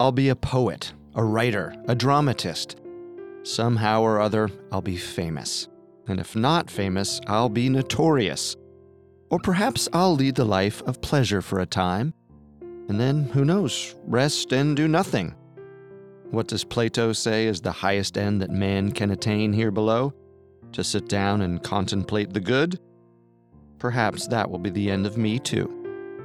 I'll be a poet, a writer, a dramatist. Somehow or other, I'll be famous. And if not famous, I'll be notorious. Or perhaps I'll lead the life of pleasure for a time, and then, who knows, rest and do nothing. What does Plato say is the highest end that man can attain here below? To sit down and contemplate the good? Perhaps that will be the end of me too.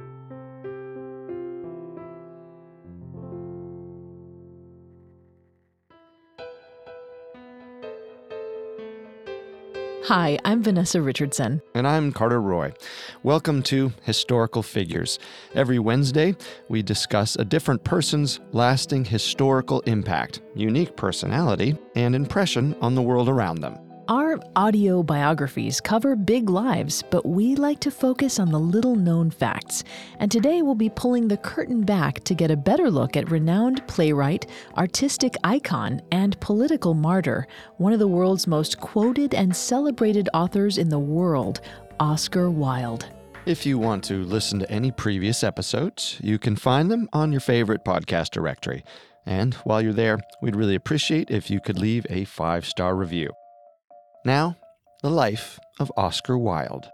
Hi, I'm Vanessa Richardson. And I'm Carter Roy. Welcome to Historical Figures. Every Wednesday, we discuss a different person's lasting historical impact, unique personality, and impression on the world around them. Our audio biographies cover big lives, but we like to focus on the little-known facts. And today we'll be pulling the curtain back to get a better look at renowned playwright, artistic icon, and political martyr, one of the world's most quoted and celebrated authors in the world, Oscar Wilde. If you want to listen to any previous episodes, you can find them on your favorite podcast directory. And while you're there, we'd really appreciate if you could leave a 5-star review. Now, the life of Oscar Wilde.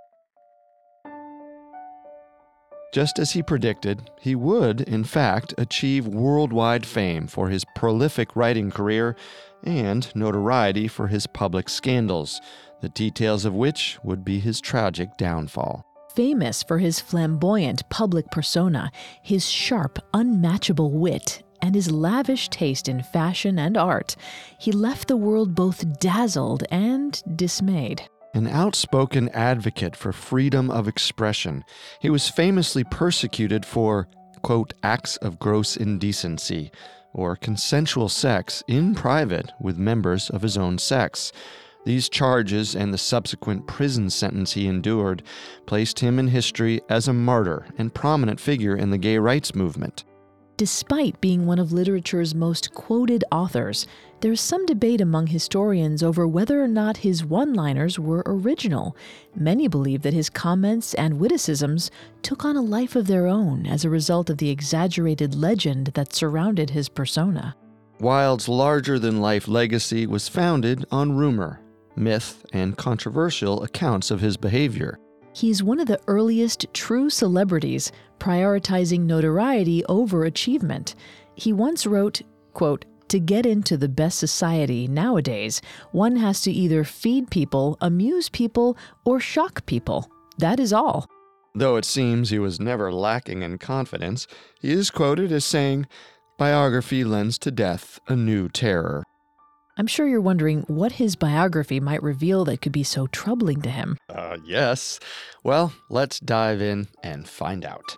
Just as he predicted, he would, in fact, achieve worldwide fame for his prolific writing career and notoriety for his public scandals, the details of which would be his tragic downfall. Famous for his flamboyant public persona, his sharp, unmatchable wit, and his lavish taste in fashion and art, he left the world both dazzled and dismayed. An outspoken advocate for freedom of expression, he was famously persecuted for, quote, acts of gross indecency, or consensual sex in private with members of his own sex. These charges and the subsequent prison sentence he endured placed him in history as a martyr and prominent figure in the gay rights movement. Despite being one of literature's most quoted authors, there's some debate among historians over whether or not his one-liners were original. Many believe that his comments and witticisms took on a life of their own as a result of the exaggerated legend that surrounded his persona. Wilde's larger-than-life legacy was founded on rumor, myth, and controversial accounts of his behavior. He's one of the earliest true celebrities, prioritizing notoriety over achievement. He once wrote, quote, "To get into the best society nowadays, one has to either feed people, amuse people, or shock people. That is all." Though it seems he was never lacking in confidence, he is quoted as saying, "Biography lends to death a new terror." I'm sure you're wondering what his biography might reveal that could be so troubling to him. Yes. Well, let's dive in and find out.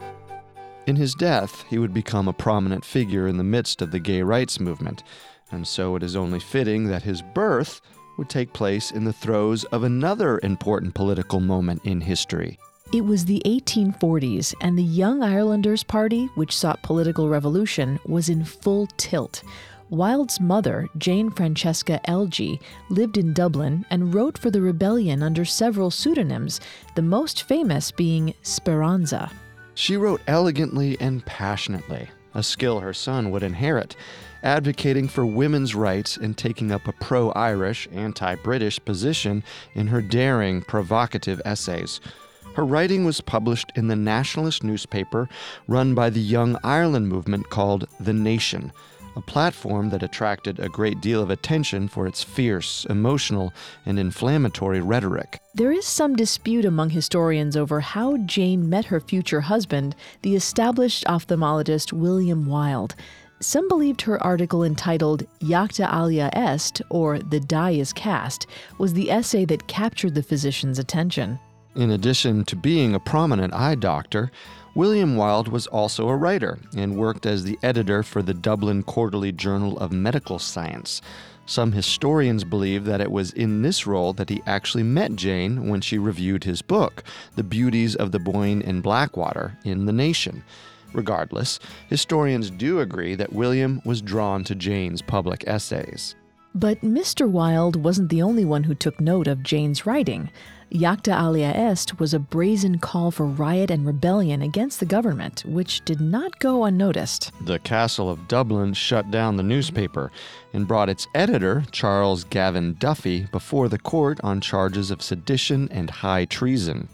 In his death, he would become a prominent figure in the midst of the gay rights movement, and so it is only fitting that his birth would take place in the throes of another important political moment in history. It was the 1840s, and the Young Irelanders Party, which sought political revolution, was in full tilt. Wilde's mother, Jane Francesca Elgee, lived in Dublin and wrote for the rebellion under several pseudonyms, the most famous being Speranza. She wrote elegantly and passionately, a skill her son would inherit, advocating for women's rights and taking up a pro-Irish, anti-British position in her daring, provocative essays. Her writing was published in the nationalist newspaper run by the Young Ireland movement called The Nation, a platform that attracted a great deal of attention for its fierce, emotional, and inflammatory rhetoric. There is some dispute among historians over how Jane met her future husband, the established ophthalmologist William Wilde. Some believed her article entitled Jacta Alia Est, or The Die is Cast, was the essay that captured the physician's attention. In addition to being a prominent eye doctor, William Wilde was also a writer and worked as the editor for the Dublin Quarterly Journal of Medical Science. Some historians believe that it was in this role that he actually met Jane when she reviewed his book, The Beauties of the Boyne and Blackwater, in The Nation. Regardless, historians do agree that William was drawn to Jane's public essays. But Mr. Wilde wasn't the only one who took note of Jane's writing. Jacta Alia Est was a brazen call for riot and rebellion against the government, which did not go unnoticed. The Castle of Dublin shut down the newspaper and brought its editor, Charles Gavin Duffy, before the court on charges of sedition and high treason.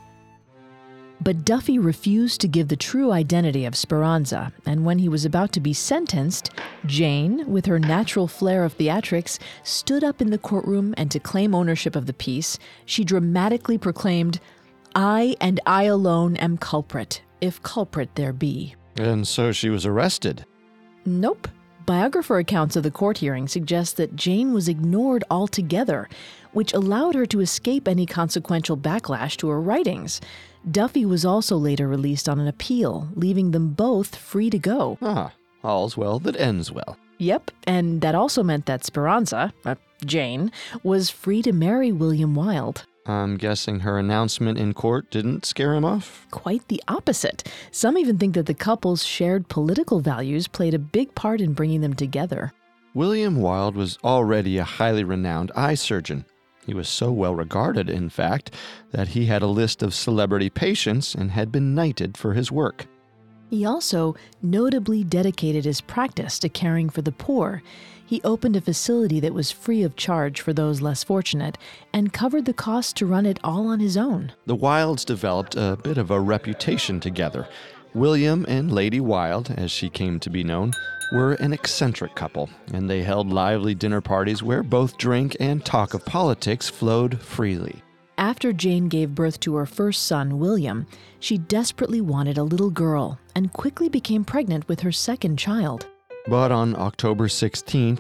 But Duffy refused to give the true identity of Speranza, and when he was about to be sentenced, Jane, with her natural flair of theatrics, stood up in the courtroom, and to claim ownership of the piece, she dramatically proclaimed, "I and I alone am culprit, if culprit there be." And so she was arrested. Nope. Biographer accounts of the court hearing suggest that Jane was ignored altogether, which allowed her to escape any consequential backlash to her writings. Duffy was also later released on an appeal, leaving them both free to go. All's well that ends well. Yep, and that also meant that Speranza, Jane, was free to marry William Wilde. I'm guessing her announcement in court didn't scare him off? Quite the opposite. Some even think that the couple's shared political values played a big part in bringing them together. William Wilde was already a highly renowned eye surgeon. He was so well regarded, in fact, that he had a list of celebrity patients and had been knighted for his work. He also notably dedicated his practice to caring for the poor. He opened a facility that was free of charge for those less fortunate and covered the cost to run it all on his own. The Wildes developed a bit of a reputation together. William and Lady Wilde, as she came to be known, were an eccentric couple, and they held lively dinner parties where both drink and talk of politics flowed freely. After Jane gave birth to her first son, William, she desperately wanted a little girl and quickly became pregnant with her second child. But on October 16,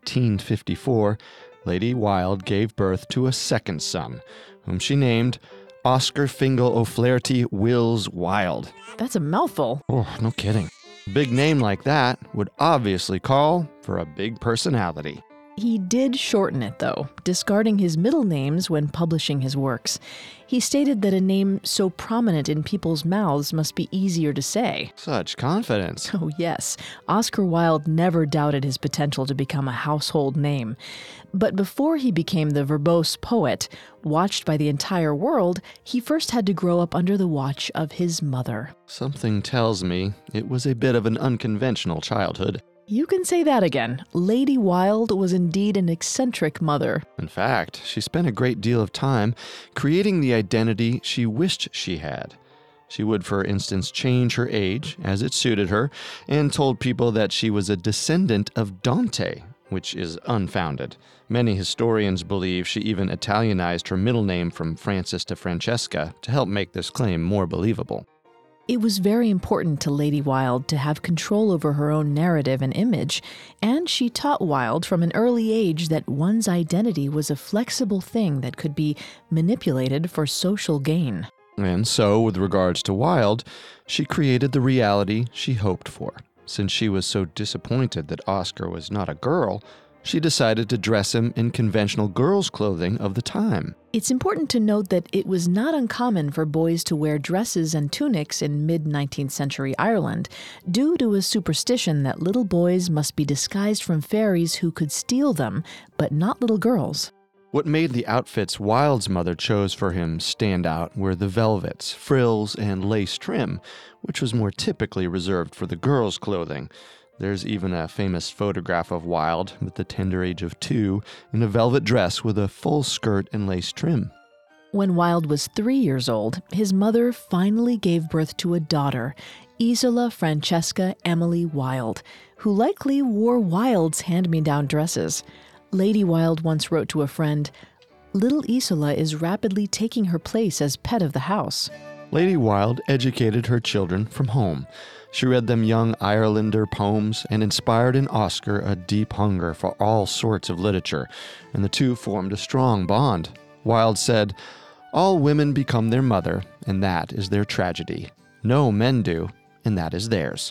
1854, Lady Wilde gave birth to a second son, whom she named Oscar Fingal O'Flaherty Wills Wilde. That's a mouthful. Oh, no kidding. A big name like that would obviously call for a big personality. He did shorten it, though, discarding his middle names when publishing his works. He stated that a name so prominent in people's mouths must be easier to say. Such confidence. Oh, yes. Oscar Wilde never doubted his potential to become a household name. But before he became the verbose poet, watched by the entire world, he first had to grow up under the watch of his mother. Something tells me it was a bit of an unconventional childhood. You can say that again. Lady Wilde was indeed an eccentric mother. In fact, she spent a great deal of time creating the identity she wished she had. She would, for instance, change her age as it suited her and told people that she was a descendant of Dante, which is unfounded. Many historians believe she even Italianized her middle name from Francis to Francesca to help make this claim more believable. It was very important to Lady Wilde to have control over her own narrative and image, and she taught Wilde from an early age that one's identity was a flexible thing that could be manipulated for social gain. And so, with regards to Wilde, she created the reality she hoped for. Since she was so disappointed that Oscar was not a girl, she decided to dress him in conventional girls' clothing of the time. It's important to note that it was not uncommon for boys to wear dresses and tunics in mid-19th century Ireland, due to a superstition that little boys must be disguised from fairies who could steal them, but not little girls. What made the outfits Wilde's mother chose for him stand out were the velvets, frills, and lace trim, which was more typically reserved for the girls' clothing. There's even a famous photograph of Wilde at the tender age of 2 in a velvet dress with a full skirt and lace trim. When Wilde was 3 years old, his mother finally gave birth to a daughter, Isola Francesca Emily Wilde, who likely wore Wilde's hand-me-down dresses. Lady Wilde once wrote to a friend, "Little Isola is rapidly taking her place as pet of the house." Lady Wilde educated her children from home. She read them young Irelander poems and inspired in Oscar a deep hunger for all sorts of literature, and the two formed a strong bond. Wilde said, "All women become their mother, and that is their tragedy. No men do, and that is theirs."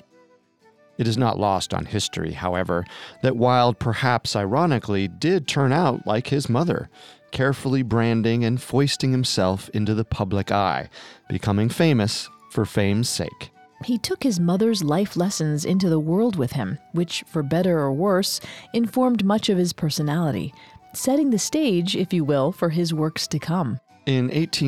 It is not lost on history, however, that Wilde, perhaps ironically, did turn out like his mother, carefully branding and foisting himself into the public eye, becoming famous for fame's sake. He took his mother's life lessons into the world with him, which, for better or worse, informed much of his personality, setting the stage, if you will, for his works to come. In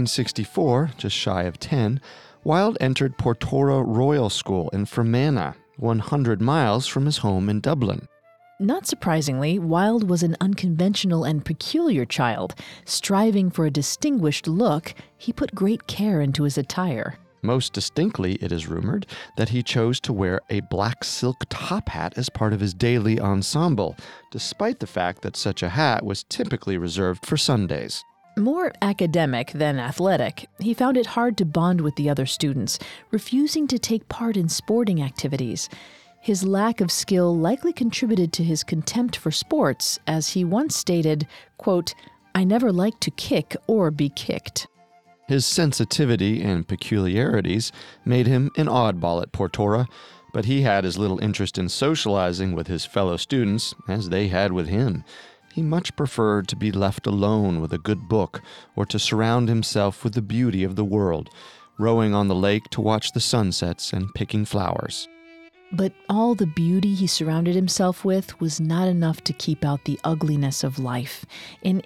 1864, just shy of 10, Wilde entered Portora Royal School in Fermanagh, 100 miles from his home in Dublin. Not surprisingly, Wilde was an unconventional and peculiar child. Striving for a distinguished look, he put great care into his attire. Most distinctly, it is rumored that he chose to wear a black silk top hat as part of his daily ensemble, despite the fact that such a hat was typically reserved for Sundays. More academic than athletic, he found it hard to bond with the other students, refusing to take part in sporting activities. His lack of skill likely contributed to his contempt for sports, as he once stated, quote, "I never liked to kick or be kicked." His sensitivity and peculiarities made him an oddball at Portora, but he had as little interest in socializing with his fellow students as they had with him. He much preferred to be left alone with a good book or to surround himself with the beauty of the world, rowing on the lake to watch the sunsets and picking flowers. But all the beauty he surrounded himself with was not enough to keep out the ugliness of life. In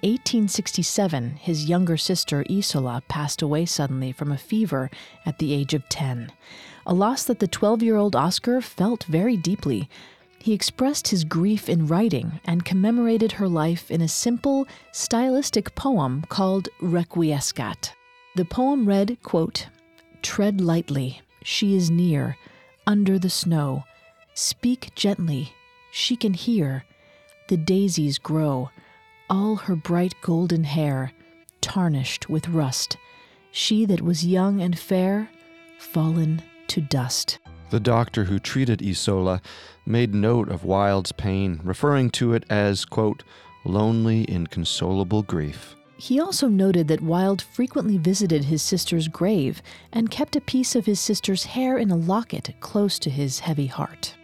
1867, his younger sister Isola passed away suddenly from a fever at the age of 10, a loss that the 12-year-old Oscar felt very deeply. He expressed his grief in writing and commemorated her life in a simple, stylistic poem called Requiescat. The poem read, quote, "Tread lightly, she is near, under the snow. Speak gently, she can hear. The daisies grow, all her bright golden hair, tarnished with rust. She that was young and fair, fallen to dust." The doctor who treated Isola made note of Wilde's pain, referring to it as, quote, "lonely, inconsolable grief." He also noted that Wilde frequently visited his sister's grave and kept a piece of his sister's hair in a locket close to his heavy heart.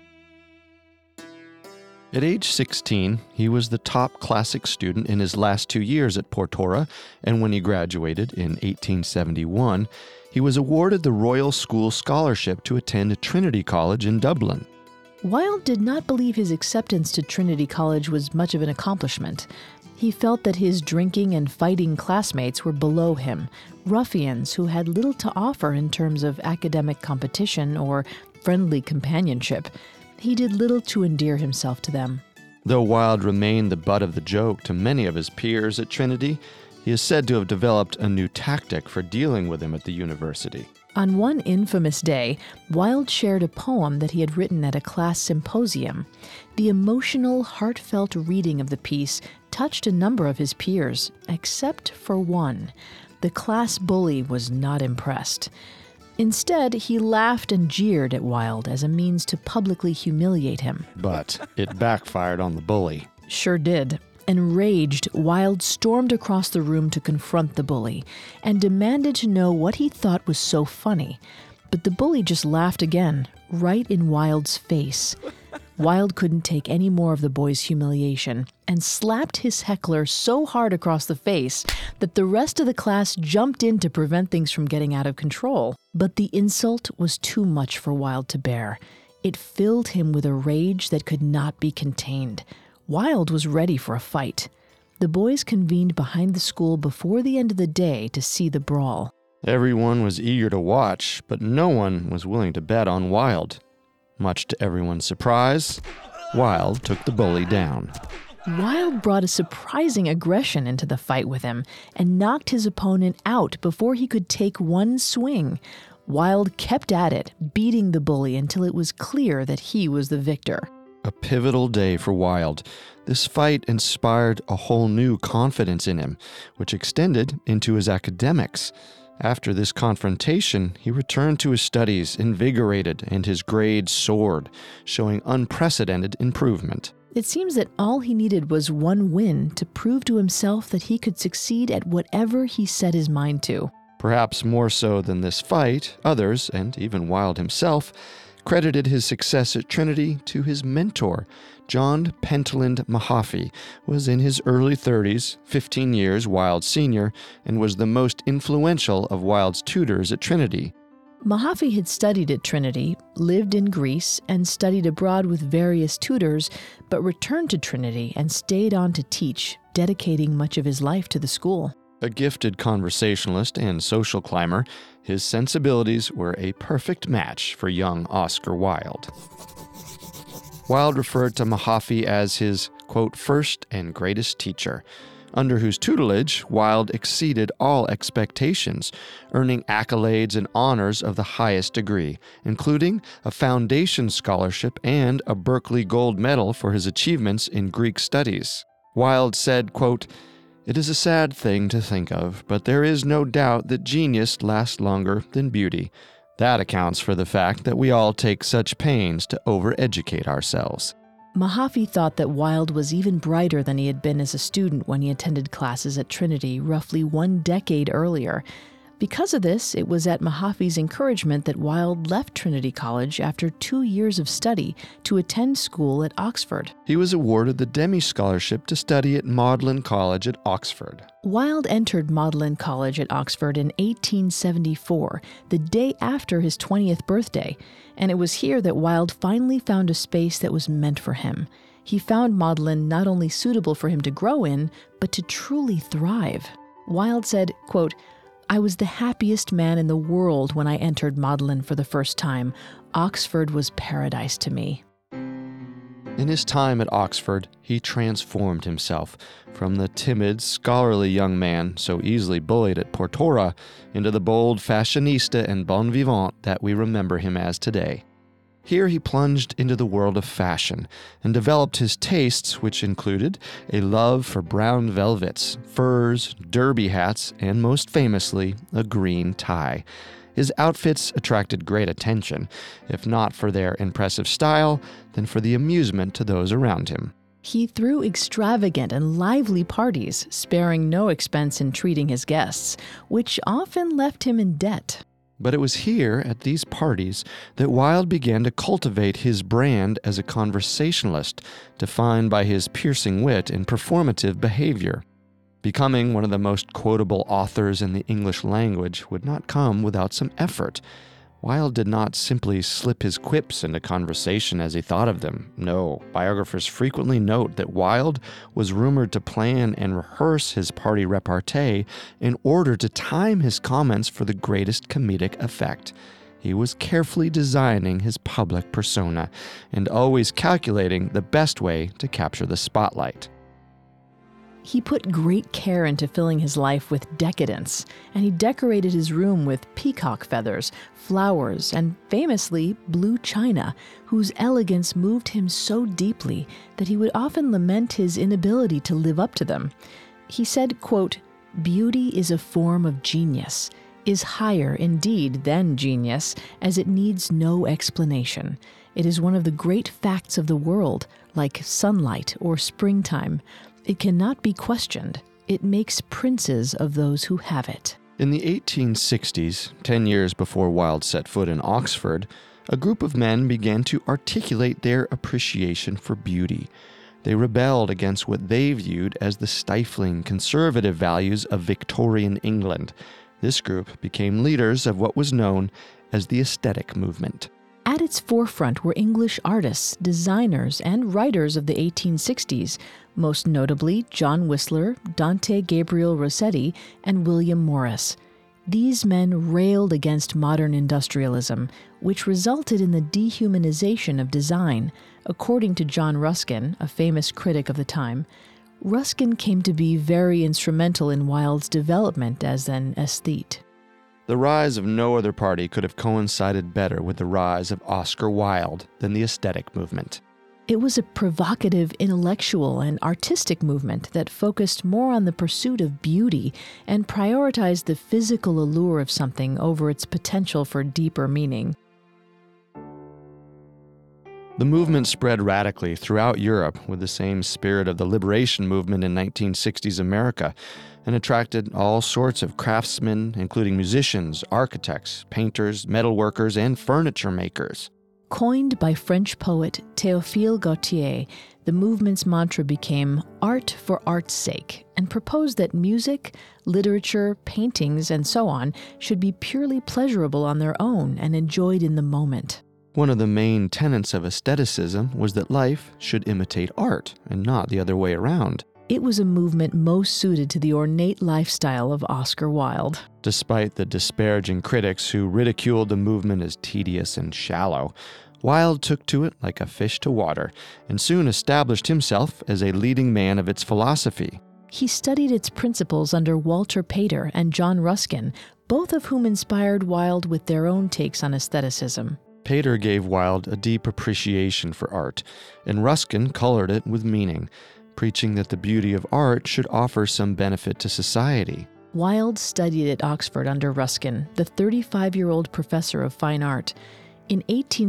At age 16, he was the top classic student in his last 2 years at Portora, and when he graduated in 1871, he was awarded the Royal School Scholarship to attend Trinity College in Dublin. Wilde did not believe his acceptance to Trinity College was much of an accomplishment. He felt that his drinking and fighting classmates were below him, ruffians who had little to offer in terms of academic competition or friendly companionship. He did little to endear himself to them. Though Wilde remained the butt of the joke to many of his peers at Trinity, he is said to have developed a new tactic for dealing with him at the university. On one infamous day, Wilde shared a poem that he had written at a class symposium. The emotional, heartfelt reading of the piece touched a number of his peers, except for one. The class bully was not impressed. Instead, he laughed and jeered at Wilde as a means to publicly humiliate him. But it backfired on the bully. Sure did. Enraged, Wilde stormed across the room to confront the bully and demanded to know what he thought was so funny. But the bully just laughed again, right in Wilde's face. Wilde couldn't take any more of the boy's humiliation and slapped his heckler so hard across the face that the rest of the class jumped in to prevent things from getting out of control. But the insult was too much for Wilde to bear. It filled him with a rage that could not be contained. Wilde was ready for a fight. The boys convened behind the school before the end of the day to see the brawl. Everyone was eager to watch, but no one was willing to bet on Wilde. Much to everyone's surprise, Wilde took the bully down. Wilde brought a surprising aggression into the fight with him and knocked his opponent out before he could take one swing. Wilde kept at it, beating the bully until it was clear that he was the victor. A pivotal day for Wilde. This fight inspired a whole new confidence in him, which extended into his academics. After this confrontation, he returned to his studies invigorated and his grades soared, showing unprecedented improvement. It seems that all he needed was one win to prove to himself that he could succeed at whatever he set his mind to. Perhaps more so than this fight, others, and even Wilde himself, credited his success at Trinity to his mentor. John Pentland Mahaffy was in his early 30s, 15 years Wilde's senior, and was the most influential of Wilde's tutors at Trinity. Mahaffy had studied at Trinity, lived in Greece, and studied abroad with various tutors, but returned to Trinity and stayed on to teach, dedicating much of his life to the school. A gifted conversationalist and social climber, his sensibilities were a perfect match for young Oscar Wilde. Wilde referred to Mahaffy as his, quote, first and greatest teacher, under whose tutelage Wilde exceeded all expectations, earning accolades and honors of the highest degree, including a foundation scholarship and a Berkeley Gold Medal for his achievements in Greek studies. Wilde said, quote, "It is a sad thing to think of, but there is no doubt that genius lasts longer than beauty. That accounts for the fact that we all take such pains to overeducate ourselves." Mahaffy thought that Wilde was even brighter than he had been as a student when he attended classes at Trinity roughly 1 decade earlier. Because of this, it was at Mahaffy's encouragement that Wilde left Trinity College after 2 years of study to attend school at Oxford. He was awarded the Demi Scholarship to study at Magdalen College at Oxford. Wilde entered Magdalen College at Oxford in 1874, the day after his 20th birthday, and it was here that Wilde finally found a space that was meant for him. He found Magdalen not only suitable for him to grow in, but to truly thrive. Wilde said, quote, "I was the happiest man in the world when I entered Magdalen for the first time. Oxford was paradise to me." In his time at Oxford, he transformed himself from the timid, scholarly young man so easily bullied at Portora into the bold fashionista and bon vivant that we remember him as today. Here he plunged into the world of fashion and developed his tastes, which included a love for brown velvets, furs, derby hats, and most famously, a green tie. His outfits attracted great attention, if not for their impressive style, then for the amusement to those around him. He threw extravagant and lively parties, sparing no expense in treating his guests, which often left him in debt. But it was here, at these parties, that Wilde began to cultivate his brand as a conversationalist, defined by his piercing wit and performative behavior. Becoming one of the most quotable authors in the English language would not come without some effort. Wilde did not simply slip his quips into conversation as he thought of them. No, biographers frequently note that Wilde was rumored to plan and rehearse his party repartee in order to time his comments for the greatest comedic effect. He was carefully designing his public persona and always calculating the best way to capture the spotlight. He put great care into filling his life with decadence, and he decorated his room with peacock feathers, flowers, and famously blue china, whose elegance moved him so deeply that he would often lament his inability to live up to them. He said, quote, "Beauty is a form of genius, is higher indeed than genius, as it needs no explanation. It is one of the great facts of the world, like sunlight or springtime. It cannot be questioned. It makes princes of those who have it." In the 1860s, 10 years before Wilde set foot in Oxford, a group of men began to articulate their appreciation for beauty. They rebelled against what they viewed as the stifling, conservative values of Victorian England. This group became leaders of what was known as the aesthetic movement. At its forefront were English artists, designers, and writers of the 1860s, most notably John Whistler, Dante Gabriel Rossetti, and William Morris. These men railed against modern industrialism, which resulted in the dehumanization of design. According to John Ruskin, a famous critic of the time, Ruskin came to be very instrumental in Wilde's development as an aesthete. The rise of no other party could have coincided better with the rise of Oscar Wilde than the aesthetic movement. It was a provocative intellectual and artistic movement that focused more on the pursuit of beauty and prioritized the physical allure of something over its potential for deeper meaning. The movement spread radically throughout Europe with the same spirit of the liberation movement in 1960s America and attracted all sorts of craftsmen, including musicians, architects, painters, metalworkers, and furniture makers. Coined by French poet Théophile Gautier, the movement's mantra became art for art's sake and proposed that music, literature, paintings, and so on should be purely pleasurable on their own and enjoyed in the moment. One of the main tenets of aestheticism was that life should imitate art and not the other way around. It was a movement most suited to the ornate lifestyle of Oscar Wilde. Despite the disparaging critics who ridiculed the movement as tedious and shallow, Wilde took to it like a fish to water and soon established himself as a leading man of its philosophy. He studied its principles under Walter Pater and John Ruskin, both of whom inspired Wilde with their own takes on aestheticism. Pater gave Wilde a deep appreciation for art, and Ruskin colored it with meaning, preaching that the beauty of art should offer some benefit to society. Wilde studied at Oxford under Ruskin, the 35-year-old professor of fine art. In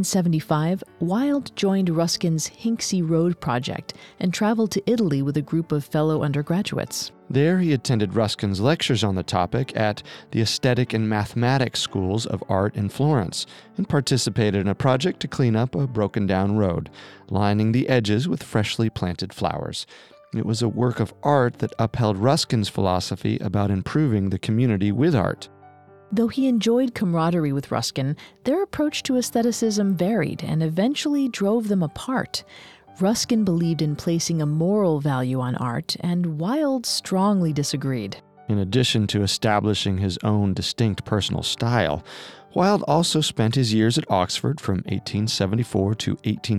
1875, Wilde joined Ruskin's Hinksey Road project and traveled to Italy with a group of fellow undergraduates. There he attended Ruskin's lectures on the topic at the Aesthetic and Mathematics Schools of Art in Florence and participated in a project to clean up a broken-down road, lining the edges with freshly planted flowers. It was a work of art that upheld Ruskin's philosophy about improving the community with art. Though he enjoyed camaraderie with Ruskin, their approach to aestheticism varied and eventually drove them apart. Ruskin believed in placing a moral value on art, and Wilde strongly disagreed. In addition to establishing his own distinct personal style, Wilde also spent his years at Oxford from 1874 to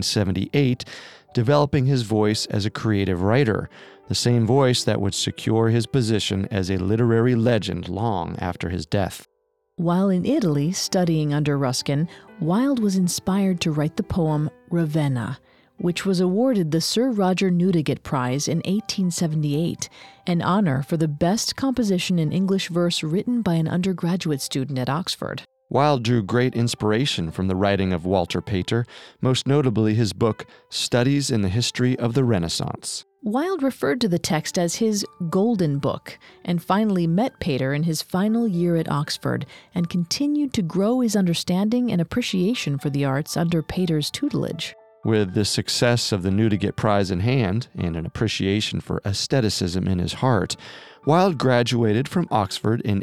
1878 developing his voice as a creative writer, the same voice that would secure his position as a literary legend long after his death. While in Italy studying under Ruskin, Wilde was inspired to write the poem Ravenna, which was awarded the Sir Roger Newdigate Prize in 1878, an honor for the best composition in English verse written by an undergraduate student at Oxford. Wilde drew great inspiration from the writing of Walter Pater, most notably his book Studies in the History of the Renaissance. Wilde referred to the text as his golden book and finally met Pater in his final year at Oxford and continued to grow his understanding and appreciation for the arts under Pater's tutelage. With the success of the Newdigate Prize in hand and an appreciation for aestheticism in his heart, Wilde graduated from Oxford in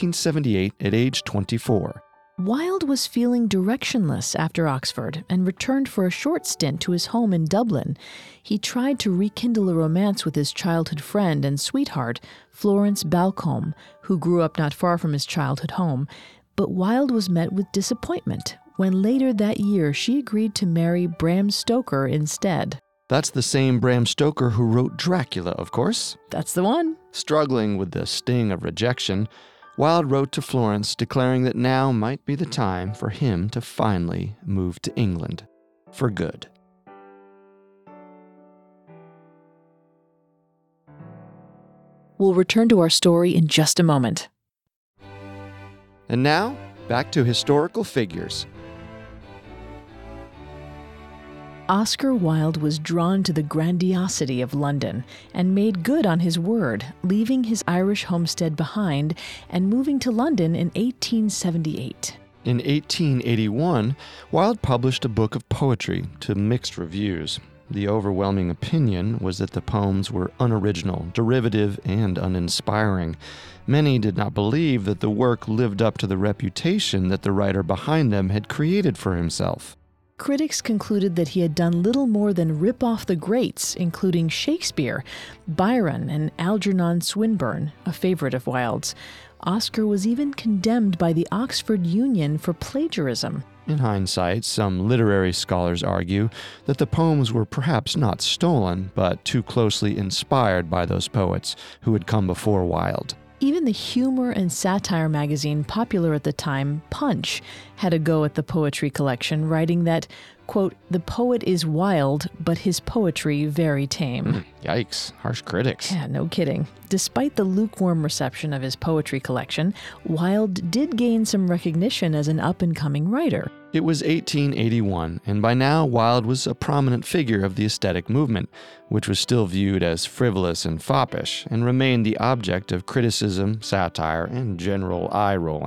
1878 at age 24. Wilde was feeling directionless after Oxford and returned for a short stint to his home in Dublin. He tried to rekindle a romance with his childhood friend and sweetheart, Florence Balcombe, who grew up not far from his childhood home. But Wilde was met with disappointment when later that year she agreed to marry Bram Stoker instead. That's the same Bram Stoker who wrote Dracula, of course. That's the one. Struggling with the sting of rejection, Wilde wrote to Florence declaring that now might be the time for him to finally move to England for good. We'll return to our story in just a moment. And now, back to historical figures. Oscar Wilde was drawn to the grandiosity of London and made good on his word, leaving his Irish homestead behind and moving to London in 1878. In 1881, Wilde published a book of poetry to mixed reviews. The overwhelming opinion was that the poems were unoriginal, derivative, and uninspiring. Many did not believe that the work lived up to the reputation that the writer behind them had created for himself. Critics concluded that he had done little more than rip off the greats, including Shakespeare, Byron, and Algernon Swinburne, a favorite of Wilde's. Oscar was even condemned by the Oxford Union for plagiarism. In hindsight, some literary scholars argue that the poems were perhaps not stolen, but too closely inspired by those poets who had come before Wilde. Even the humor and satire magazine popular at the time, Punch, had a go at the poetry collection, writing that, quote, "The poet is wild, but his poetry very tame." Yikes, harsh critics. Yeah, no kidding. Despite the lukewarm reception of his poetry collection, Wilde did gain some recognition as an up-and-coming writer. It was 1881, and by now Wilde was a prominent figure of the aesthetic movement, which was still viewed as frivolous and foppish, and remained the object of criticism, satire, and general eye-rolling.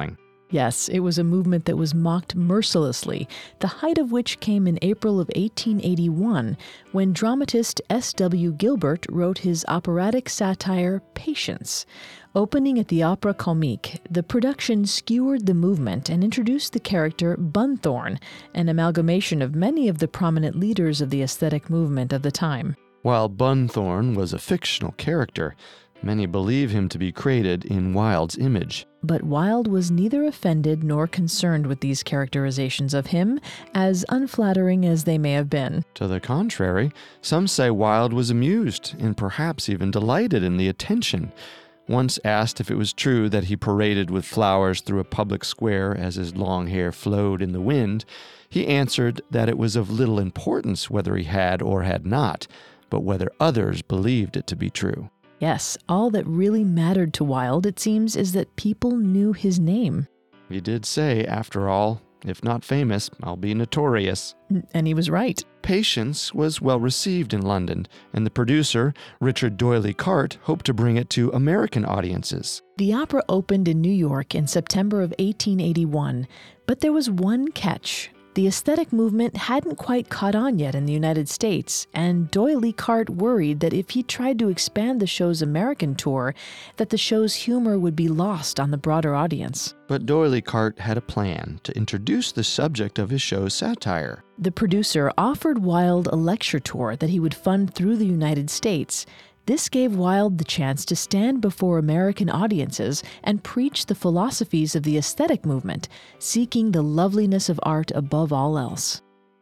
Yes, it was a movement that was mocked mercilessly, the height of which came in April of 1881, when dramatist S.W. Gilbert wrote his operatic satire, Patience. Opening at the Opera Comique, the production skewered the movement and introduced the character Bunthorne, an amalgamation of many of the prominent leaders of the aesthetic movement of the time. While Bunthorne was a fictional character, many believe him to be created in Wilde's image. But Wilde was neither offended nor concerned with these characterizations of him, as unflattering as they may have been. To the contrary, some say Wilde was amused and perhaps even delighted in the attention. Once asked if it was true that he paraded with flowers through a public square as his long hair flowed in the wind, he answered that it was of little importance whether he had or had not, but whether others believed it to be true. Yes, all that really mattered to Wilde, it seems, is that people knew his name. He did say, after all, if not famous, I'll be notorious. And he was right. Patience was well received in London, and the producer, Richard D'Oyly Carte, hoped to bring it to American audiences. The opera opened in New York in September of 1881, but there was one catch. The aesthetic movement hadn't quite caught on yet in the United States, and D'Oyly Carte worried that if he tried to expand the show's American tour, that the show's humor would be lost on the broader audience. But D'Oyly Carte had a plan to introduce the subject of his show's satire. The producer offered Wilde a lecture tour that he would fund through the United States. This gave Wilde the chance to stand before American audiences and preach the philosophies of the aesthetic movement, seeking the loveliness of art above all else.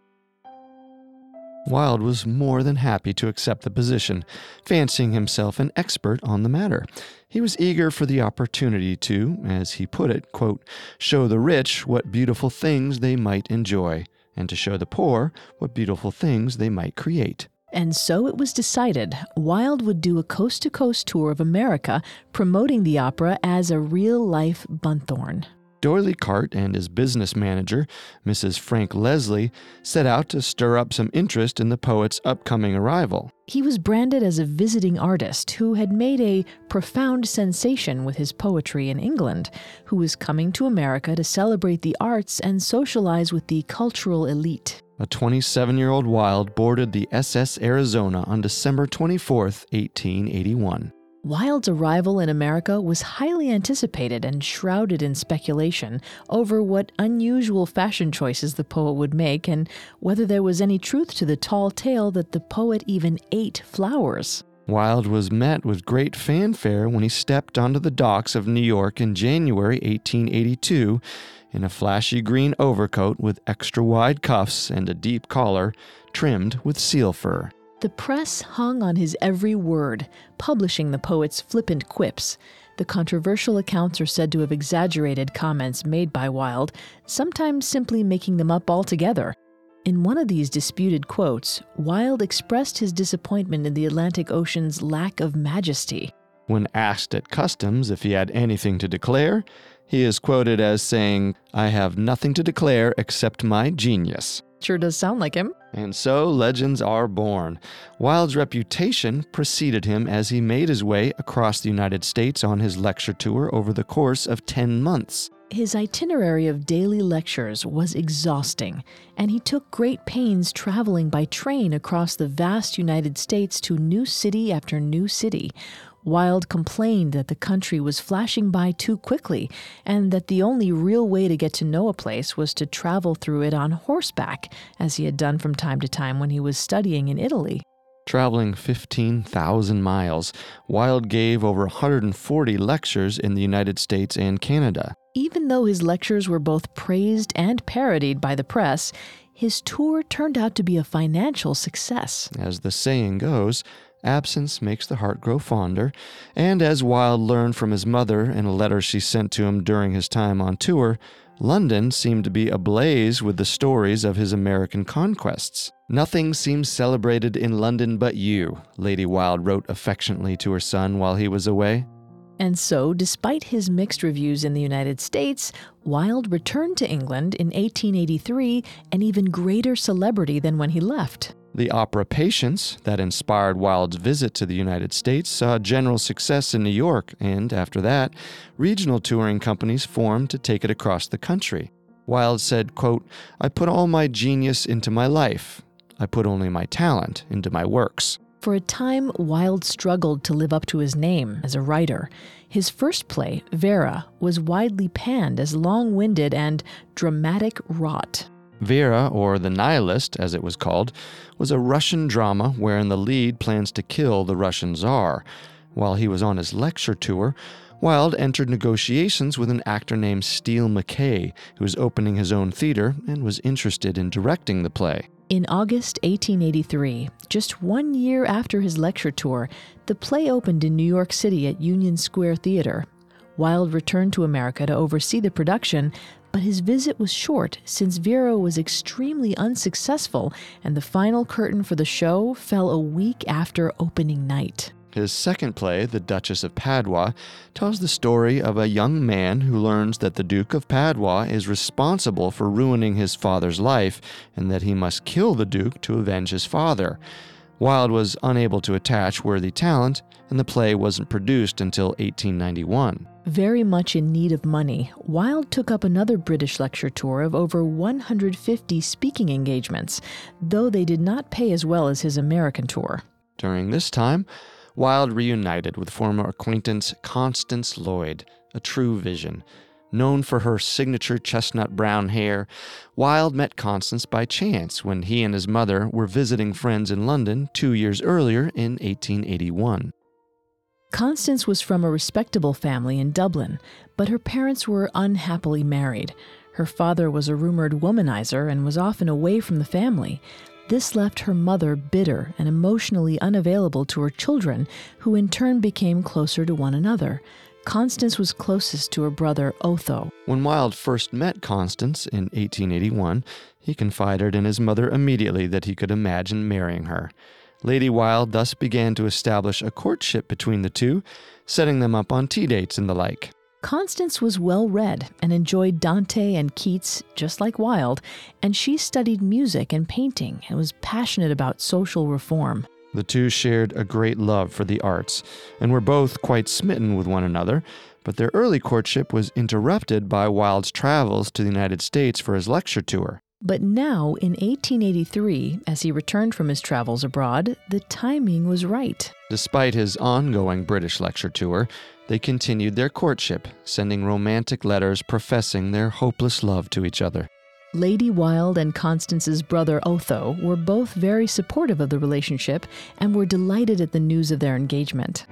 Wilde was more than happy to accept the position, fancying himself an expert on the matter. He was eager for the opportunity to, as he put it, quote, show the rich what beautiful things they might enjoy, and to show the poor what beautiful things they might create. And so it was decided Wilde would do a coast-to-coast tour of America, promoting the opera as a real-life Bunthorne. D'Oyly Carte and his business manager, Mrs. Frank Leslie, set out to stir up some interest in the poet's upcoming arrival. He was branded as a visiting artist who had made a profound sensation with his poetry in England, who was coming to America to celebrate the arts and socialize with the cultural elite. A 27-year-old Wilde boarded the SS Arizona on December 24, 1881. Wilde's arrival in America was highly anticipated and shrouded in speculation over what unusual fashion choices the poet would make and whether there was any truth to the tall tale that the poet even ate flowers. Wilde was met with great fanfare when he stepped onto the docks of New York in January 1882 in a flashy green overcoat with extra-wide cuffs and a deep collar trimmed with seal fur. The press hung on his every word, publishing the poet's flippant quips. The controversial accounts are said to have exaggerated comments made by Wilde, sometimes simply making them up altogether. In one of these disputed quotes, Wilde expressed his disappointment in the Atlantic Ocean's lack of majesty. When asked at customs if he had anything to declare, he is quoted as saying, "I have nothing to declare except my genius." Sure does sound like him. And so legends are born. Wilde's reputation preceded him as he made his way across the United States on his lecture tour over the course of 10 months. His itinerary of daily lectures was exhausting, and he took great pains traveling by train across the vast United States to new city after new city. Wilde complained that the country was flashing by too quickly, and that the only real way to get to know a place was to travel through it on horseback, as he had done from time to time when he was studying in Italy. Traveling 15,000 miles, Wilde gave over 140 lectures in the United States and Canada. Even though his lectures were both praised and parodied by the press, his tour turned out to be a financial success. As the saying goes, absence makes the heart grow fonder, and as Wilde learned from his mother in a letter she sent to him during his time on tour, London seemed to be ablaze with the stories of his American conquests. "Nothing seems celebrated in London but you," Lady Wilde wrote affectionately to her son while he was away. And so, despite his mixed reviews in the United States, Wilde returned to England in 1883, an even greater celebrity than when he left. The opera Patience, that inspired Wilde's visit to the United States, saw general success in New York, and after that, regional touring companies formed to take it across the country. Wilde said, quote, "I put all my genius into my life. I put only my talent into my works." For a time, Wilde struggled to live up to his name as a writer. His first play, Vera, was widely panned as long-winded and dramatic rot. Vera, or The Nihilist, as it was called, was a Russian drama wherein the lead plans to kill the Russian Tsar. While he was on his lecture tour, Wilde entered negotiations with an actor named Steele MacKay, who was opening his own theater and was interested in directing the play. In August 1883, just 1 year after his lecture tour, the play opened in New York City at Union Square Theater. Wilde returned to America to oversee the production, but his visit was short since Vera was extremely unsuccessful and the final curtain for the show fell a week after opening night. His second play, The Duchess of Padua, tells the story of a young man who learns that the Duke of Padua is responsible for ruining his father's life and that he must kill the Duke to avenge his father. Wilde was unable to attach worthy talent, and the play wasn't produced until 1891. Very much in need of money, Wilde took up another British lecture tour of over 150 speaking engagements, though they did not pay as well as his American tour. During this time, Wilde reunited with former acquaintance Constance Lloyd, a true vision. Known for her signature chestnut brown hair, Wilde met Constance by chance when he and his mother were visiting friends in London 2 years earlier in 1881. Constance was from a respectable family in Dublin, but her parents were unhappily married. Her father was a rumored womanizer and was often away from the family. This left her mother bitter and emotionally unavailable to her children, who in turn became closer to one another. Constance was closest to her brother Otho. When Wilde first met Constance in 1881, he confided in his mother immediately that he could imagine marrying her. Lady Wilde thus began to establish a courtship between the two, setting them up on tea dates and the like. Constance was well-read and enjoyed Dante and Keats just like Wilde, and she studied music and painting and was passionate about social reform. The two shared a great love for the arts and were both quite smitten with one another, but their early courtship was interrupted by Wilde's travels to the United States for his lecture tour. But now, in 1883, as he returned from his travels abroad, the timing was right. Despite his ongoing British lecture tour, they continued their courtship, sending romantic letters professing their hopeless love to each other. Lady Wilde and Constance's brother Otho were both very supportive of the relationship and were delighted at the news of their engagement.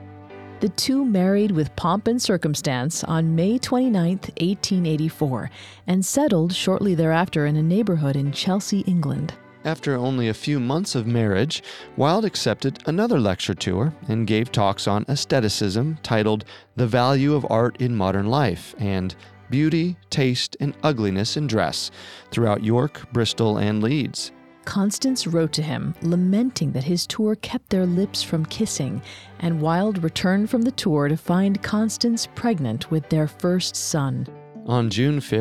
The two married with pomp and circumstance on May 29, 1884, and settled shortly thereafter in a neighborhood in Chelsea, England. After only a few months of marriage, Wilde accepted another lecture tour and gave talks on aestheticism titled The Value of Art in Modern Life and Beauty, Taste, and Ugliness in Dress throughout York, Bristol, and Leeds. Constance wrote to him, lamenting that his tour kept their lips from kissing, and Wilde returned from the tour to find Constance pregnant with their first son. On June 5,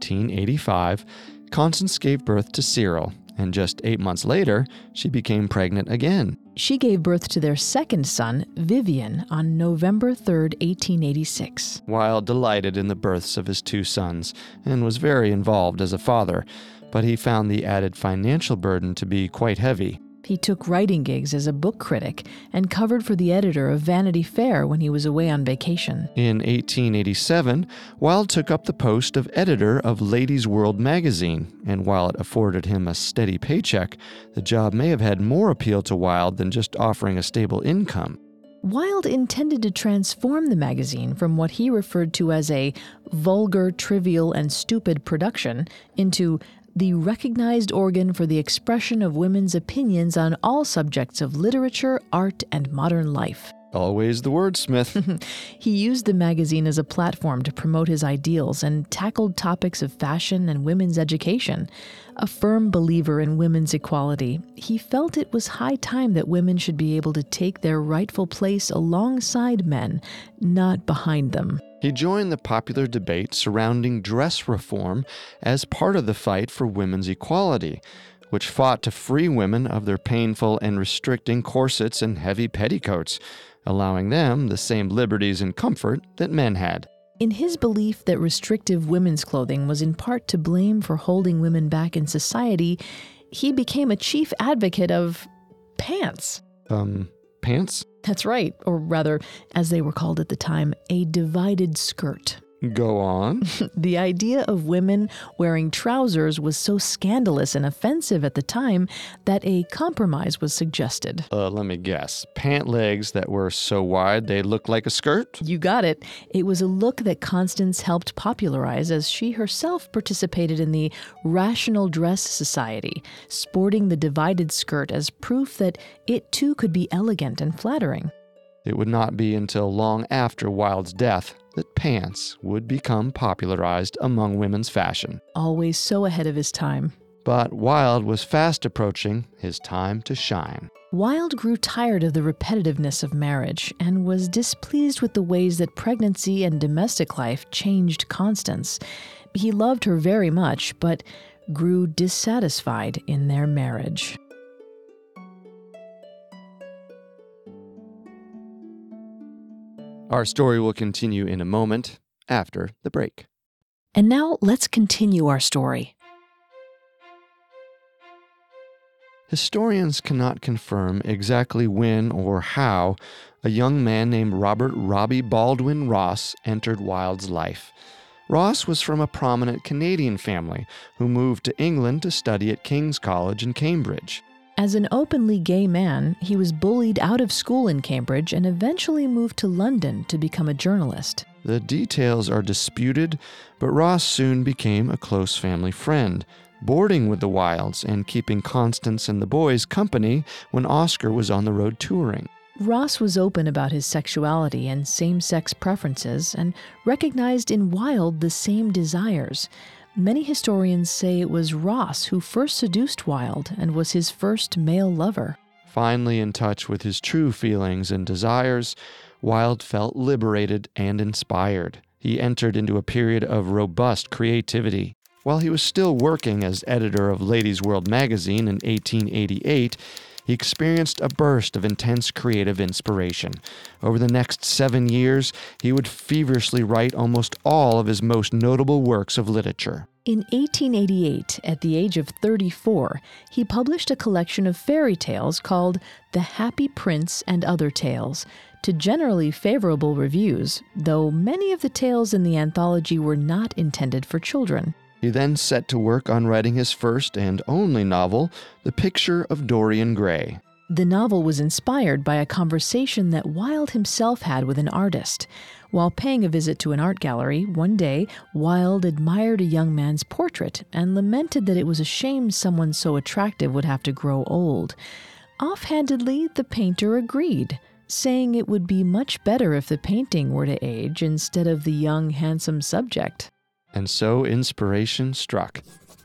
1885, Constance gave birth to Cyril, and just 8 months later, she became pregnant again. She gave birth to their second son, Vivian, on November 3, 1886. Wilde delighted in the births of his two sons and was very involved as a father, but he found the added financial burden to be quite heavy. He took writing gigs as a book critic and covered for the editor of Vanity Fair when he was away on vacation. In 1887, Wilde took up the post of editor of Ladies' World magazine, and while it afforded him a steady paycheck, the job may have had more appeal to Wilde than just offering a stable income. Wilde intended to transform the magazine from what he referred to as a vulgar, trivial, and stupid production into the recognized organ for the expression of women's opinions on all subjects of literature, art, and modern life. Always the wordsmith. He used the magazine as a platform to promote his ideals and tackled topics of fashion and women's education. A firm believer in women's equality, he felt it was high time that women should be able to take their rightful place alongside men, not behind them. He joined the popular debate surrounding dress reform as part of the fight for women's equality. which fought to free women of their painful and restricting corsets and heavy petticoats, allowing them the same liberties and comfort that men had. In his belief that restrictive women's clothing was in part to blame for holding women back in society, he became a chief advocate of pants. Pants? That's right, or rather, as they were called at the time, a divided skirt. Go on. The idea of women wearing trousers was so scandalous and offensive at the time that a compromise was suggested. Let me guess. Pant legs that were so wide they looked like a skirt? You got it. It was a look that Constance helped popularize as she herself participated in the Rational Dress Society, sporting the divided skirt as proof that it too could be elegant and flattering. It would not be until long after Wilde's death that pants would become popularized among women's fashion. Always so ahead of his time. But Wilde was fast approaching his time to shine. Wilde grew tired of the repetitiveness of marriage and was displeased with the ways that pregnancy and domestic life changed Constance. He loved her very much, but grew dissatisfied in their marriage. Our story will continue in a moment after the break. And now let's continue our story. Historians cannot confirm exactly when or how a young man named Robert Robbie Baldwin Ross entered Wilde's life. Ross was from a prominent Canadian family who moved to England to study at King's College in Cambridge. As an openly gay man, he was bullied out of school in Cambridge and eventually moved to London to become a journalist. The details are disputed, but Ross soon became a close family friend, boarding with the Wildes and keeping Constance and the boys company when Oscar was on the road touring. Ross was open about his sexuality and same-sex preferences and recognized in Wilde the same desires. Many historians say it was Ross who first seduced Wilde and was his first male lover. Finally in touch with his true feelings and desires, Wilde felt liberated and inspired. He entered into a period of robust creativity. While he was still working as editor of Ladies' World magazine in 1888, he experienced a burst of intense creative inspiration. Over the next 7 years, he would feverishly write almost all of his most notable works of literature. In 1888, at the age of 34, he published a collection of fairy tales called The Happy Prince and Other Tales, to generally favorable reviews, though many of the tales in the anthology were not intended for children. He then set to work on writing his first and only novel, The Picture of Dorian Gray. The novel was inspired by a conversation that Wilde himself had with an artist. While paying a visit to an art gallery, one day, Wilde admired a young man's portrait and lamented that it was a shame someone so attractive would have to grow old. Offhandedly, the painter agreed, saying it would be much better if the painting were to age instead of the young, handsome subject. And so inspiration struck.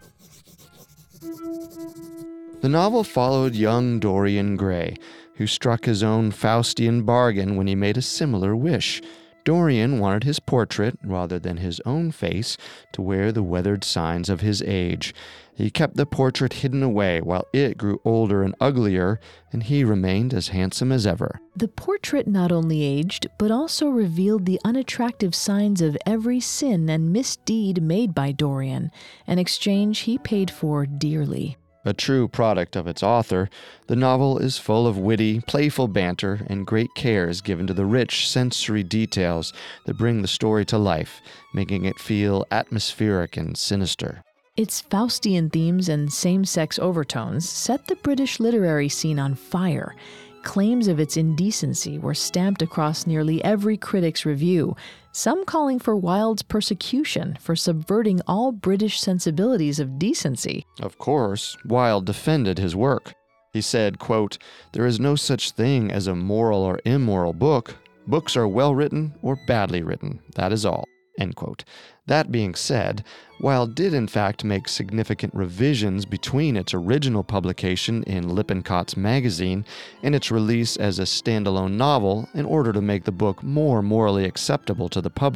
The novel followed young Dorian Gray, who struck his own Faustian bargain when he made a similar wish. Dorian wanted his portrait, rather than his own face, to wear the weathered signs of his age. He kept the portrait hidden away while it grew older and uglier, and he remained as handsome as ever. The portrait not only aged, but also revealed the unattractive signs of every sin and misdeed made by Dorian, an exchange he paid for dearly. A true product of its author, the novel is full of witty, playful banter, and great care is given to the rich sensory details that bring the story to life, making it feel atmospheric and sinister. Its Faustian themes and same-sex overtones set the British literary scene on fire. Claims of its indecency were stamped across nearly every critic's review, some calling for Wilde's persecution for subverting all British sensibilities of decency. Of course, Wilde defended his work. He said, quote, "There is no such thing as a moral or immoral book. Books are well written or badly written. That is all." End quote. That being said, Wilde did in fact make significant revisions between its original publication in Lippincott's magazine and its release as a standalone novel in order to make the book more morally acceptable to the public.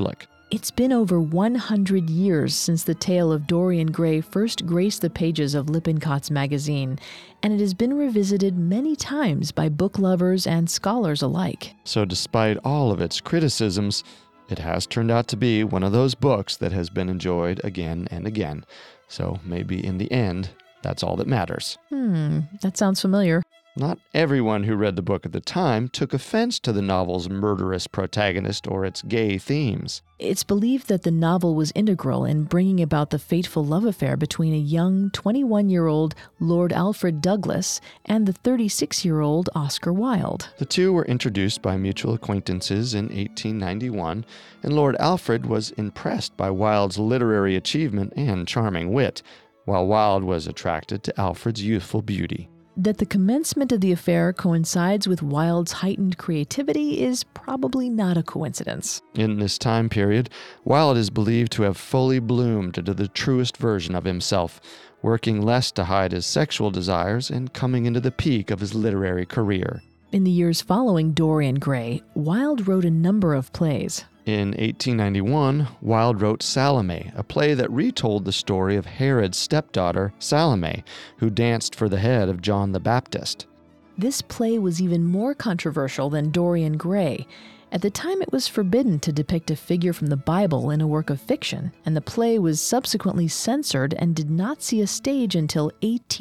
It's been over 100 years since the tale of Dorian Gray first graced the pages of Lippincott's magazine, and it has been revisited many times by book lovers and scholars alike. So despite all of its criticisms, it has turned out to be one of those books that has been enjoyed again and again. So maybe in the end, that's all that matters. That sounds familiar. Not everyone who read the book at the time took offense to the novel's murderous protagonist or its gay themes. It's believed that the novel was integral in bringing about the fateful love affair between a young 21-year-old Lord Alfred Douglas and the 36-year-old Oscar Wilde. The two were introduced by mutual acquaintances in 1891, and Lord Alfred was impressed by Wilde's literary achievement and charming wit, while Wilde was attracted to Alfred's youthful beauty. That the commencement of the affair coincides with Wilde's heightened creativity is probably not a coincidence. In this time period, Wilde is believed to have fully bloomed into the truest version of himself, working less to hide his sexual desires and coming into the peak of his literary career. In the years following Dorian Gray, Wilde wrote a number of plays. In 1891, Wilde wrote Salome, a play that retold the story of Herod's stepdaughter, Salome, who danced for the head of John the Baptist. This play was even more controversial than Dorian Gray. At the time, it was forbidden to depict a figure from the Bible in a work of fiction, and the play was subsequently censored and did not see a stage until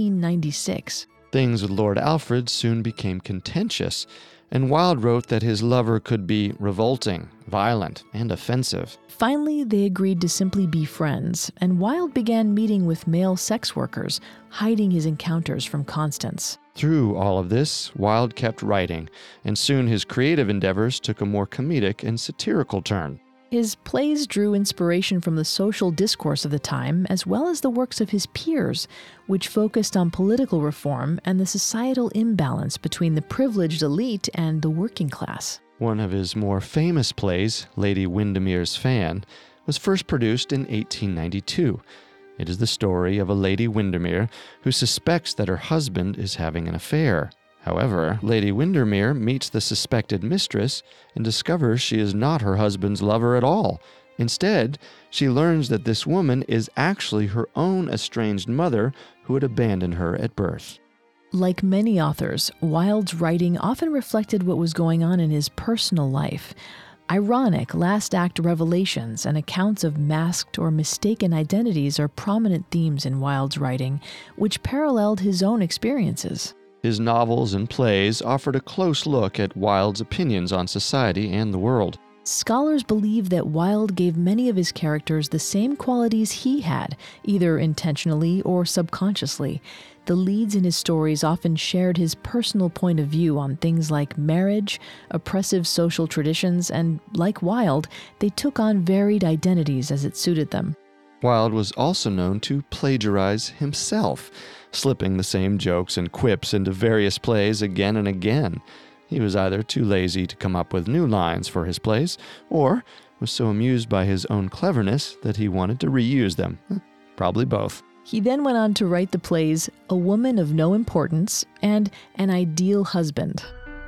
1896. Things with Lord Alfred soon became contentious, and Wilde wrote that his lover could be revolting, violent, and offensive. Finally, they agreed to simply be friends, and Wilde began meeting with male sex workers, hiding his encounters from Constance. Through all of this, Wilde kept writing, and soon his creative endeavors took a more comedic and satirical turn. His plays drew inspiration from the social discourse of the time, as well as the works of his peers, which focused on political reform and the societal imbalance between the privileged elite and the working class. One of his more famous plays, Lady Windermere's Fan, was first produced in 1892. It is the story of a Lady Windermere who suspects that her husband is having an affair. However, Lady Windermere meets the suspected mistress and discovers she is not her husband's lover at all. Instead, she learns that this woman is actually her own estranged mother who had abandoned her at birth. Like many authors, Wilde's writing often reflected what was going on in his personal life. Ironic last-act revelations and accounts of masked or mistaken identities are prominent themes in Wilde's writing, which paralleled his own experiences. His novels and plays offered a close look at Wilde's opinions on society and the world. Scholars believe that Wilde gave many of his characters the same qualities he had, either intentionally or subconsciously. The leads in his stories often shared his personal point of view on things like marriage, oppressive social traditions, and, like Wilde, they took on varied identities as it suited them. Wilde was also known to plagiarize himself, slipping the same jokes and quips into various plays again and again. He was either too lazy to come up with new lines for his plays, or was so amused by his own cleverness that he wanted to reuse them. Probably both. He then went on to write the plays A Woman of No Importance and An Ideal Husband.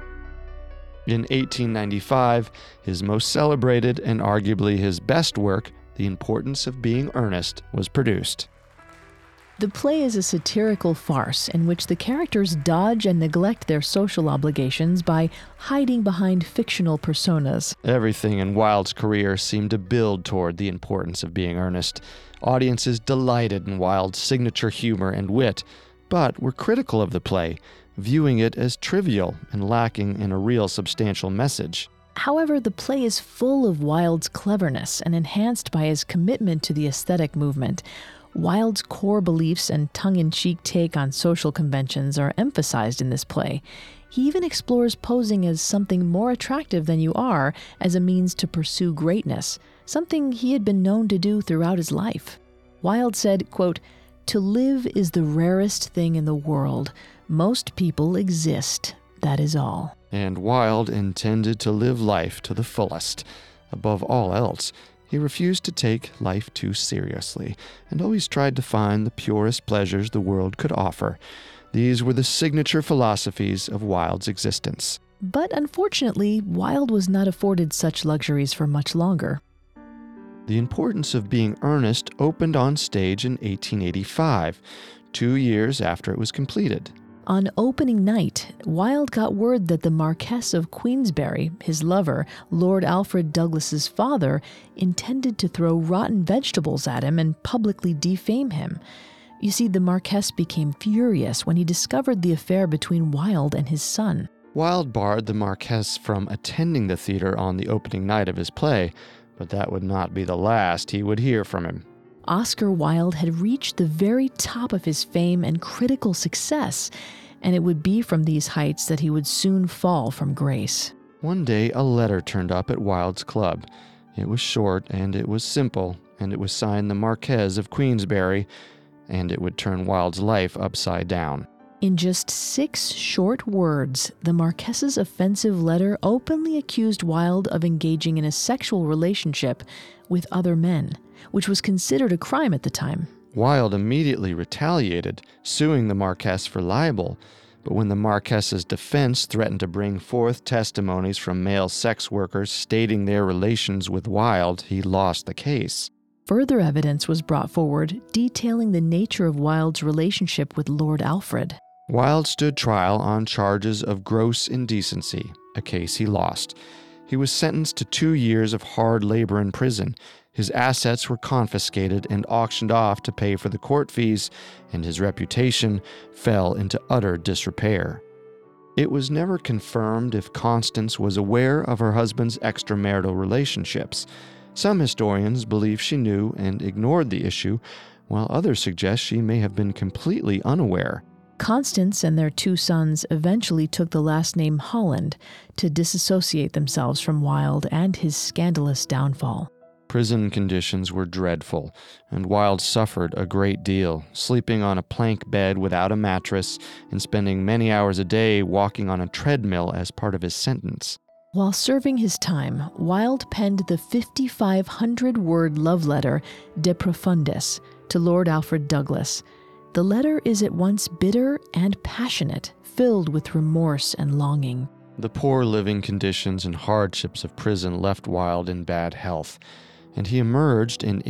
In 1895, his most celebrated and arguably his best work, The Importance of Being Earnest, was produced. The play is a satirical farce in which the characters dodge and neglect their social obligations by hiding behind fictional personas. Everything in Wilde's career seemed to build toward the importance of being earnest. Audiences delighted in Wilde's signature humor and wit, but were critical of the play, viewing it as trivial and lacking in a real substantial message. However, the play is full of Wilde's cleverness and enhanced by his commitment to the aesthetic movement. Wilde's core beliefs and tongue-in-cheek take on social conventions are emphasized in this play. He even explores posing as something more attractive than you are as a means to pursue greatness, something he had been known to do throughout his life. Wilde said, quote, "To live is the rarest thing in the world. Most people exist, that is all." And Wilde intended to live life to the fullest. Above all else, he refused to take life too seriously, and always tried to find the purest pleasures the world could offer. These were the signature philosophies of Wilde's existence. But unfortunately, Wilde was not afforded such luxuries for much longer. The Importance of Being Earnest opened on stage in 1885, 2 years after it was completed. On opening night, Wilde got word that the Marquess of Queensberry, his lover, Lord Alfred Douglas's father, intended to throw rotten vegetables at him and publicly defame him. You see, the Marquess became furious when he discovered the affair between Wilde and his son. Wilde barred the Marquess from attending the theater on the opening night of his play, but that would not be the last he would hear from him. Oscar Wilde had reached the very top of his fame and critical success, and it would be from these heights that he would soon fall from grace. One day, a letter turned up at Wilde's club. It was short, and it was simple, and it was signed the Marquess of Queensberry, and it would turn Wilde's life upside down. In just 6 short words, the Marquess's offensive letter openly accused Wilde of engaging in a sexual relationship with other men, which was considered a crime at the time. Wilde immediately retaliated, suing the Marquess for libel, but when the Marquess's defense threatened to bring forth testimonies from male sex workers stating their relations with Wilde, he lost the case. Further evidence was brought forward detailing the nature of Wilde's relationship with Lord Alfred. Wilde stood trial on charges of gross indecency, a case he lost. He was sentenced to 2 years of hard labor in prison. His assets were confiscated and auctioned off to pay for the court fees, and his reputation fell into utter disrepair. It was never confirmed if Constance was aware of her husband's extramarital relationships. Some historians believe she knew and ignored the issue, while others suggest she may have been completely unaware. Constance and their 2 sons eventually took the last name Holland to disassociate themselves from Wilde and his scandalous downfall. Prison conditions were dreadful, and Wilde suffered a great deal, sleeping on a plank bed without a mattress and spending many hours a day walking on a treadmill as part of his sentence. While serving his time, Wilde penned the 5,500-word love letter De Profundis to Lord Alfred Douglas. The letter is at once bitter and passionate, filled with remorse and longing. The poor living conditions and hardships of prison left Wilde in bad health, and he emerged in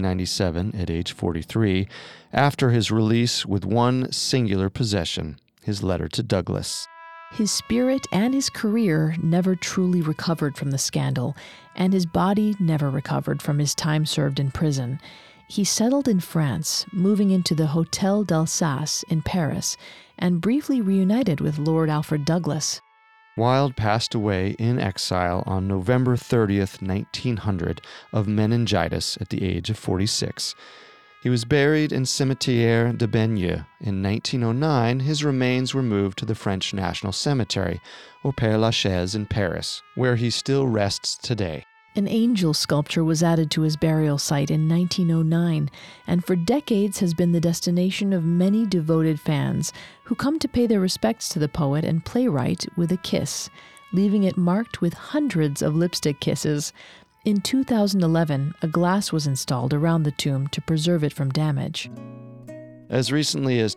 1897 at age 43 after his release with one singular possession, his letter to Douglas. His spirit and his career never truly recovered from the scandal, and his body never recovered from his time served in prison. He settled in France, moving into the Hôtel d'Alsace in Paris, and briefly reunited with Lord Alfred Douglas. Wilde passed away in exile on November 30th, 1900, of meningitis at the age of 46. He was buried in Cimetière de Bagneux. In 1909, his remains were moved to the French National Cemetery, au Père Lachaise in Paris, where he still rests today. An angel sculpture was added to his burial site in 1909, and for decades has been the destination of many devoted fans who come to pay their respects to the poet and playwright with a kiss, leaving it marked with hundreds of lipstick kisses. In 2011, a glass was installed around the tomb to preserve it from damage. As recently as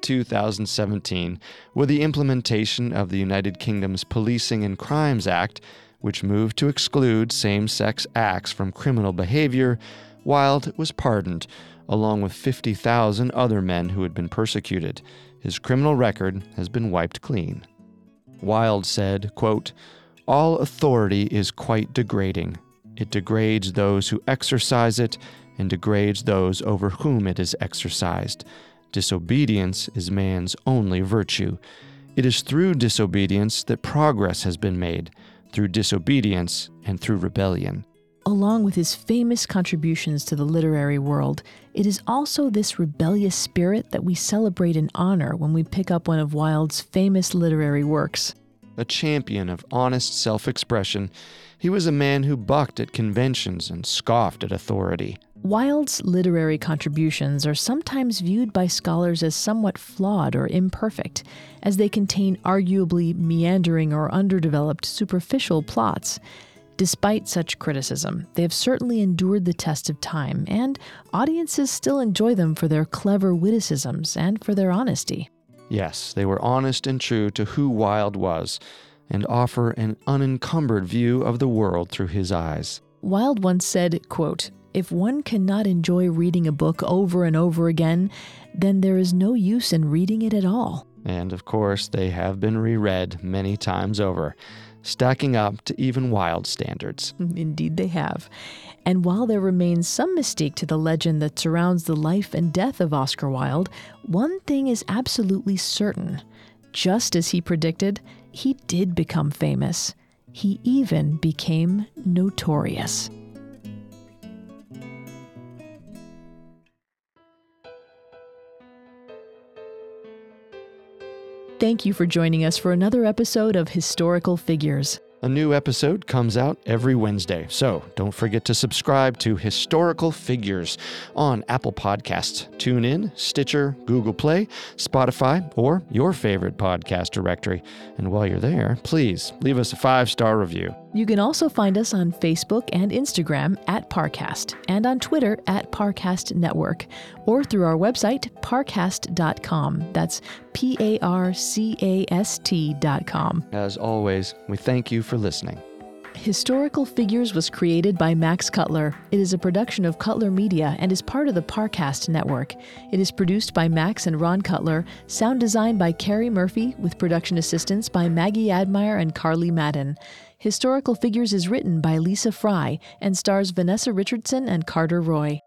2017, with the implementation of the United Kingdom's Policing and Crimes Act, which moved to exclude same-sex acts from criminal behavior, Wilde was pardoned, along with 50,000 other men who had been persecuted. His criminal record has been wiped clean. Wilde said, quote, "All authority is quite degrading. It degrades those who exercise it and degrades those over whom it is exercised. Disobedience is man's only virtue. It is through disobedience that progress has been made, through disobedience and through rebellion." Along with his famous contributions to the literary world, it is also this rebellious spirit that we celebrate and honor when we pick up one of Wilde's famous literary works. A champion of honest self-expression, he was a man who bucked at conventions and scoffed at authority. Wilde's literary contributions are sometimes viewed by scholars as somewhat flawed or imperfect, as they contain arguably meandering or underdeveloped superficial plots. Despite such criticism, they have certainly endured the test of time, and audiences still enjoy them for their clever witticisms and for their honesty. Yes, they were honest and true to who Wilde was, and offer an unencumbered view of the world through his eyes. Wilde once said, quote, If one cannot enjoy reading a book over and over again, then there is no use in reading it at all. And of course, they have been reread many times over, stacking up to even Wilde standards. Indeed they have. And while there remains some mystique to the legend that surrounds the life and death of Oscar Wilde, one thing is absolutely certain. Just as he predicted, he did become famous. He even became notorious. Thank you for joining us for another episode of Historical Figures. A new episode comes out every Wednesday, so don't forget to subscribe to Historical Figures on Apple Podcasts, TuneIn, Stitcher, Google Play, Spotify, or your favorite podcast directory. And while you're there, please leave us a 5-star review. You can also find us on Facebook and Instagram at Parcast, and on Twitter at Parcast Network, or through our website, parcast.com. That's PARCAST.com. As always, we thank you for listening. Historical Figures was created by Max Cutler. It is a production of Cutler Media and is part of the Parcast Network. It is produced by Max and Ron Cutler, sound designed by Carrie Murphy, with production assistance by Maggie Admire and Carly Madden. Historical Figures is written by Lisa Fry and stars Vanessa Richardson and Carter Roy.